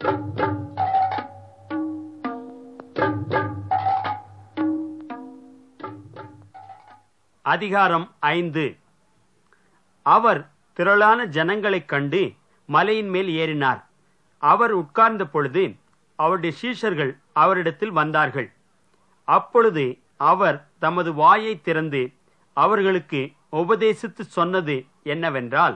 அதிகாரம் 5. அவர் திரளான ஜனங்களைக் கண்டு மலையின் மேல் ஏறினார். அவர் உட்கார்ந்த பொழுது அவருடைய சீஷர்கள் அவரிடத்தில் வந்தார்கள். அப்பொழுது அவர் தமது வாயை திறந்து அவர்களுக்கு உபதேசித்து சொன்னது என்னவென்றால்,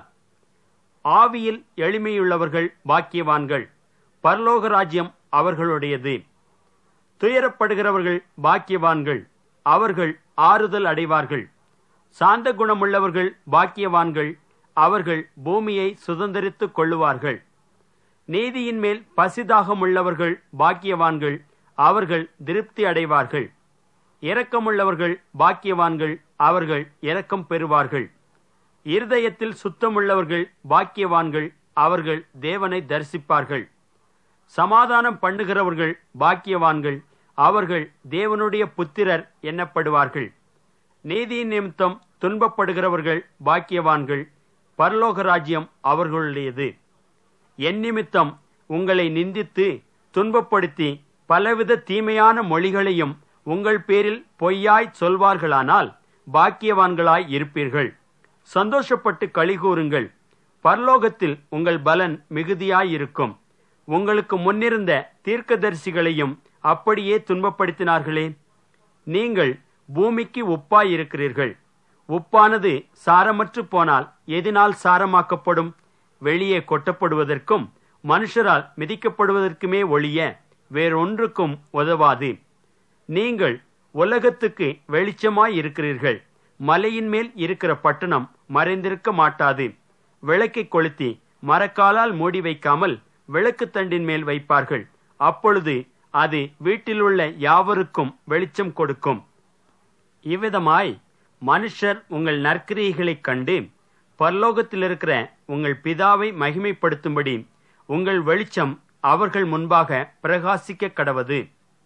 ஆவியில் எளிமையுள்ளவர்கள் பாக்கியவான்கள், பரலோக ராஜ்யம் அவர்களுடையது. துயரப்படுகிறவர்கள் பாக்கியவான்கள், அவர்கள் ஆறுதல் அடைவார்கள். சாந்த குணமுள்ளவர்கள் பாக்கியவான்கள், அவர்கள் பூமியை சுதந்தரித்துக் கொள்ளுவார்கள். நீதியின் மேல் பசிதாகமுள்ளவர்கள் பாக்கியவான்கள், அவர்கள் திருப்தி அடைவார்கள். இரக்கமுள்ளவர்கள் பாக்கியவான்கள், அவர்கள் இரக்கம் பெறுவார்கள். இருதயத்தில் சுத்தமுள்ளவர்கள் பாக்கியவான்கள், அவர்கள் தேவனை தரிசிப்பார்கள். சமாதானம் பண்ணுகிறவர்கள் பாக்கியவான்கள், அவர்கள் தேவனுடைய புத்திரர் எண்ணப்படுவார்கள். நீதியின் நிமித்தம் துன்பப்படுகிறவர்கள் பாக்கியவான்கள், பரலோக ராஜ்யம் அவர்களுடையது. என் நிமித்தம் உங்களை நிந்தித்து துன்பப்படுத்தி பலவித தீமையான மொழிகளையும் உங்கள் பேரில் பொய்யாய் சொல்வார்களானால் பாக்கியவான்களாய் இருப்பீர்கள். சந்தோஷப்பட்டு களிகூருங்கள், பரலோகத்தில் உங்கள் பலன் மிகுதியாயிருக்கும். உங்களுக்கு முன்னிருந்த தீர்க்கதரிசிகளையும் அப்படியே துன்பப்படுத்தினார்களே. நீங்கள் பூமிக்கு உப்பாயிருக்கிறீர்கள். உப்பானது சாரமற்று போனால் எதினால் சாரமாக்கப்படும்? வெளியே கொட்டப்படுவதற்கும் மனுஷரால் மிதிக்கப்படுவதற்குமே ஒழிய வேறொன்றுக்கும் உதவாது. நீங்கள் உலகத்துக்கு வெளிச்சமாயிருக்கிறீர்கள். மலையின் மேல் இருக்கிற பட்டணம் மறைந்திருக்க மாட்டாது. விளக்கை கொளுத்தி மரக்காலால் மூடி வைக்காமல் விளக்கு தண்டின் மேல் வைப்பார்கள். அப்பொழுது அது வீட்டிலுள்ள யாவருக்கும் வெளிச்சம் கொடுக்கும். இவ்விதமாய் மனுஷர் உங்கள் நற்கிரியைகளைக் கண்டு பரலோகத்தில் இருக்கிற உங்கள் பிதாவை மகிமைப்படுத்தும்படி உங்கள் வெளிச்சம் அவர்கள் முன்பாக பிரகாசிக்க கடவது.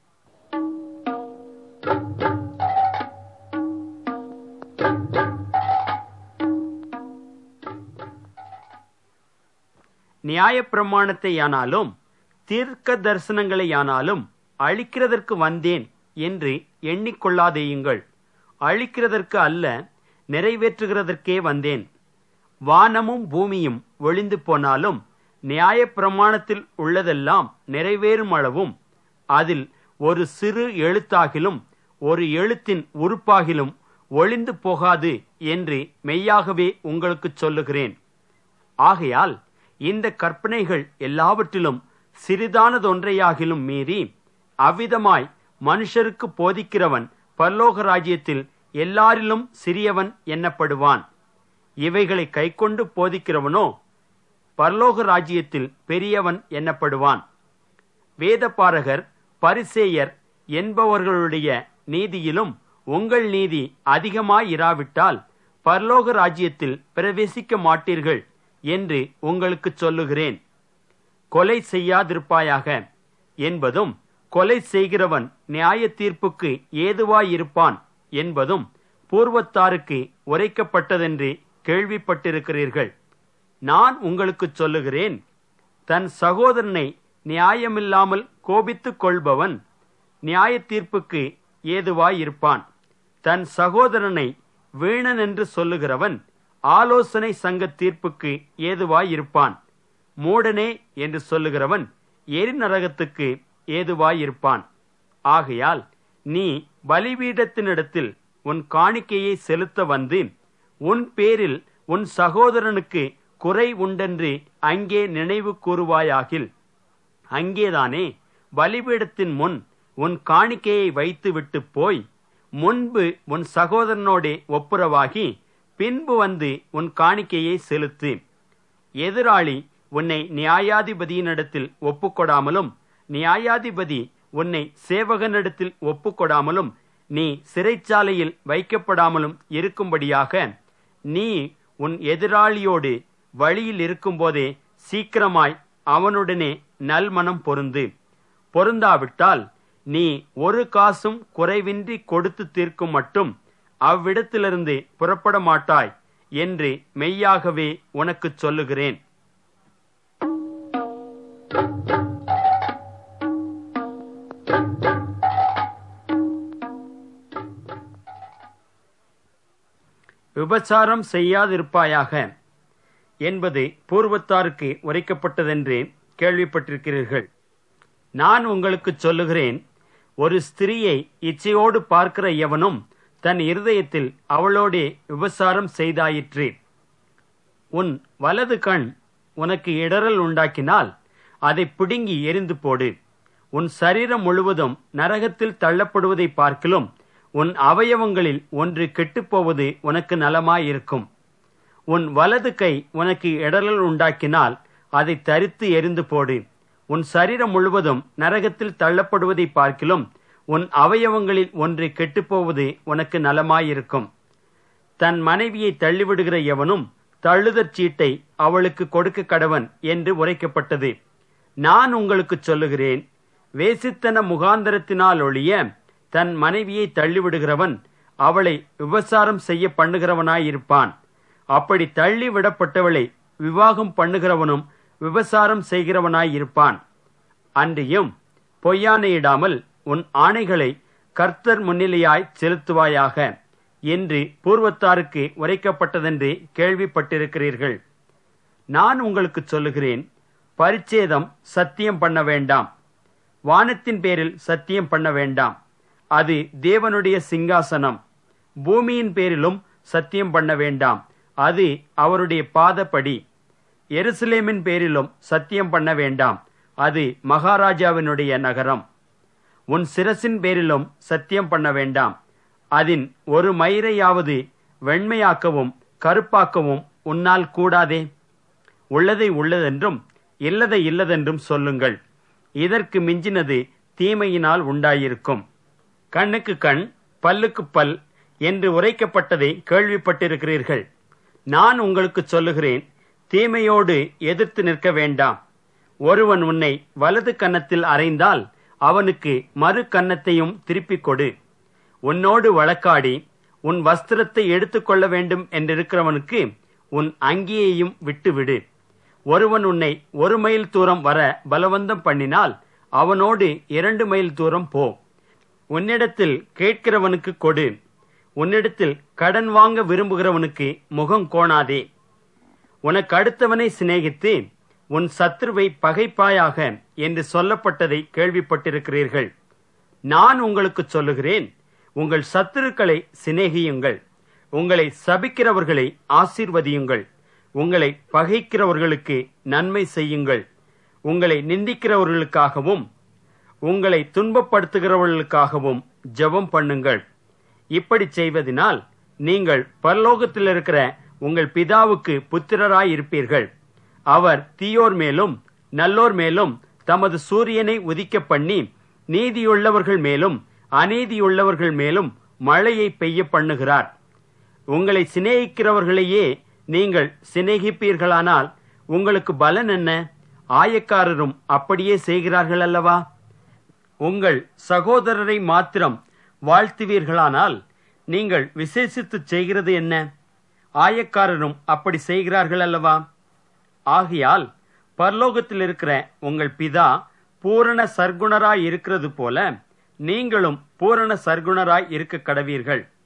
நியாயப்பிரமாணத்தையானாலும் தீர்க்க தரிசனங்களையானாலும் அழிக்கிறதற்கு வந்தேன் என்று எண்ணிக்கொள்ளாதேயுங்கள். அழிக்கிறதற்கு அல்ல, நிறைவேற்றுகிறதற்கே வந்தேன். வானமும் பூமியும் ஒளிந்து போனாலும் நியாயப்பிரமாணத்தில் உள்ளதெல்லாம் நிறைவேறும் அளவும் அதில் ஒரு சிறு எழுத்தாகிலும் ஒரு எழுத்தின் உறுப்பாகிலும் ஒளிந்து போகாது என்று மெய்யாகவே உங்களுக்கு சொல்லுகிறேன். ஆகையால் இந்த கற்பனைகள் எல்லாவற்றிலும் சிறிதானதொன்றையாகிலும் மீறி அவ்விதமாய் மனுஷருக்கு போதிக்கிறவன் பரலோக ராஜ்யத்தில் எல்லாரிலும் சிறியவன் எண்ணப்படுவான். இவைகளை கைக்கொண்டு போதிக்கிறவனோ பரலோக ராஜ்யத்தில் பெரியவன் எண்ணப்படுவான். வேதபாரகர் பரிசேயர் என்பவர்களுடைய நீதியிலும் உங்கள் நீதி அதிகமாயிராவிட்டால் பரலோக ராஜ்யத்தில் பிரவேசிக்க மாட்டீர்கள் என்று உங்களுக்கு சொல்லுகிறேன். கொலை செய்யாதிருப்பாயாக என்பதும் கொலை செய்கிறவன் நியாய தீர்ப்புக்கு ஏதுவாயிருப்பான் என்பதும் பூர்வத்தாருக்கு உரைக்கப்பட்டதென்று கேள்விப்பட்டிருக்கிறீர்கள். நான் உங்களுக்கு சொல்லுகிறேன், தன் சகோதரனை நியாயமில்லாமல் கோபித்துக் கொள்பவன் நியாய தீர்ப்புக்கு ஏதுவாயிருப்பான். தன் சகோதரனை வீணன் என்று சொல்லுகிறவன் ஆலோசனை சங்க தீர்ப்புக்கு ஏதுவாயிருப்பான். மூடனே என்று சொல்லுகிறவன் எரிநரகத்துக்கு ஏதுவாயிருப்பான். ஆகையால் நீ பலிபீடத்தினிடத்தில் உன் காணிக்கையை செலுத்த வந்து உன் பேரில் உன் சகோதரனுக்கு குறை உண்டென்று அங்கே நினைவு கூறுவாயாகில், அங்கேதானே பலிபீடத்தின் முன் உன் காணிக்கையை வைத்துவிட்டு போய் முன்பு உன் சகோதரனோடே ஒப்புரவாகி பின்பு வந்து உன் காணிக்கையை செலுத்து. எதிராளி உன்னை நியாயாதிபதியினிடத்தில் ஒப்புக்கொடாமலும் நியாயாதிபதி உன்னை சேவகனிடத்தில் ஒப்புக்கொடாமலும் நீ சிறைச்சாலையில் வைக்கப்படாமலும் இருக்கும்படியாக நீ உன் எதிராளியோடு வழியில் இருக்கும்போதே சீக்கிரமாய் அவனுடனே நல்மனம் பொருந்து. பொருந்தாவிட்டால் நீ ஒரு காசும் குறைவின்றி கொடுத்து தீர்க்கும் மட்டும் அவ்விடத்திலிருந்து புறப்பட மாட்டாய் என்று மெய்யாகவே உனக்குச் சொல்லுகிறேன். விபசாரம் செய்யாதிருப்பாயாக என்பது பூர்வத்தாருக்கு உரைக்கப்பட்டதென்று கேள்விப்பட்டிருக்கிறீர்கள். நான் உங்களுக்கு சொல்லுகிறேன், ஒரு ஸ்திரியை இச்சையோடு பார்க்கிற எவனும் தன் இருதயத்தில் அவளோடே விபசாரம் செய்தாயிற்று. உன் வலது கண் உனக்கு இடறல் உண்டாக்கினால் அதை பிடுங்கி எரிந்து போடு. உன் சரீரம் முழுவதும் நரகத்தில் தள்ளப்படுவதை பார்க்கிலும் உன் அவயவங்களில் ஒன்று கெட்டுப்போவது உனக்கு நலமாயிருக்கும். உன் வலது கை உனக்கு இடறல் உண்டாக்கினால் அதை தரித்து எரிந்து போடு. உன் சரீரம் முழுவதும் நரகத்தில் தள்ளப்படுவதை பார்க்கிலும் உன் அவயவங்களில் ஒன்று கெட்டுப்போவது உனக்கு நலமாயிருக்கும். தன் மனைவியை தள்ளிவிடுகிற எவனும் தள்ளுதற் சீட்டை அவளுக்கு கொடுக்க கடவன் என்று உரைக்கப்பட்டது. நான் உங்களுக்கு சொல்லுகிறேன், வேசித்தன முகாந்தரத்தினால் ஒழிய தன் மனைவியை தள்ளிவிடுகிறவன் அவளை விபசாரம் செய்ய பண்ணுகிறவனாயிருப்பான். அப்படி தள்ளிவிடப்பட்டவளை விவாகம் பண்ணுகிறவனும் விபசாரம் செய்கிறவனாயிருப்பான். அன்றியும் பொய்யானையிடாமல் உன் ஆணைகளை கர்த்தர் முன்னிலையாய் செலுத்துவாயாக என்று பூர்வத்தாருக்கு உரைக்கப்பட்டதென்று கேள்விப்பட்டிருக்கிறீர்கள். நான் உங்களுக்கு சொல்லுகிறேன், பரிச்சேதம் சத்தியம் பண்ண வேண்டாம். வானத்தின் பேரில் சத்தியம் பண்ண வேண்டாம், அது தேவனுடைய சிங்காசனம். பூமியின் பேரிலும் சத்தியம் பண்ண வேண்டாம், அது அவருடைய பாதப்படி. எருசலேமின் பேரிலும் சத்தியம் பண்ண வேண்டாம், அது மகாராஜாவினுடைய நகரம். உன் சிரசின் பேரிலும் சத்தியம் பண்ண வேண்டாம், அதின் ஒரு மயிரையாவது வெண்மையாக்கவும் கருப்பாக்கவும் உன்னால் கூடாதே. உள்ளதை உள்ளதென்றும் இல்லதை இல்லதென்றும் சொல்லுங்கள். இதற்கு மிஞ்சினது தீமையினால் உண்டாயிருக்கும். கண்ணுக்கு கண் பல்லுக்கு பல் என்று உரைக்கப்பட்டதை கேள்விப்பட்டிருக்கிறீர்கள். நான் உங்களுக்கு சொல்லுகிறேன், தீமையோடு எதிர்த்து நிற்க வேண்டாம். ஒருவன் உன்னை வலது கன்னத்தில் அறைந்தால் அவனுக்கு மறு கன்னத்தையும் திருப்பிக் கொடு. உன்னோடு வழக்காடி உன் வஸ்திரத்தை எடுத்துக்கொள்ள வேண்டும் என்றிருக்கிறவனுக்கு உன் அங்கியையும் விட்டுவிடு. ஒருவன் உன்னை 1 மைல் தூரம் வர பலவந்தம் பண்ணினால் அவனோடு 2 மைல் தூரம் போ. உன்னிடத்தில் கேட்கிறவனுக்கு கொடு. உன்னிடத்தில் கடன் வாங்க விரும்புகிறவனுக்கு முகம் கோணாதே. உனக்கு அடுத்தவனை சிநேகித்து உன் சத்துருவை பகைப்பாயாக என்று சொல்லப்பட்டதை கேள்விப்பட்டிருக்கிறீர்கள். நான் உங்களுக்கு சொல்லுகிறேன், உங்கள் சத்துருக்களை சிநேகியுங்கள், உங்களை சபிக்கிறவர்களை ஆசீர்வதியுங்கள், உங்களை பகைக்கிறவர்களுக்கு நன்மை செய்யுங்கள், உங்களை நிந்திக்கிறவர்களுக்காகவும் உங்களை துன்பப்படுத்துகிறவர்களுக்காகவும் ஜெபம் பண்ணுங்கள். இப்படி செய்வதனால் நீங்கள் பரலோகத்தில் இருக்கிற உங்கள் பிதாவுக்கு புத்திரராயிருப்பீர்கள். அவர் தீயோர் மேலும் நல்லோர் மேலும் தமது சூரியனை உதிக்க பண்ணி நீதியுள்ளவர்கள் மேலும் அநீதியுள்ளவர்கள் மேலும் மழையை பெய்ய பண்ணுகிறார். உங்களை சிநேகிக்கிறவர்களையே நீங்கள் சிநேகிப்பீர்களானால் உங்களுக்கு பலன் என்ன? ஆயக்காரரும் அப்படியே செய்கிறார்கள் அல்லவா? உங்கள் சகோதரரை மாத்திரம் வாழ்த்துவீர்களானால் நீங்கள் விசேஷித்து செய்கிறது என்ன? ஆயக்காரரும் அப்படி செய்கிறார்கள் அல்லவா? ஆகையால் பரலோகத்தில் இருக்கிற உங்கள் பிதா பூரண சர்க்குணராய் இருக்கிறது போல நீங்களும் பூரண சர்க்குணராய் இருக்க கடவீர்கள்.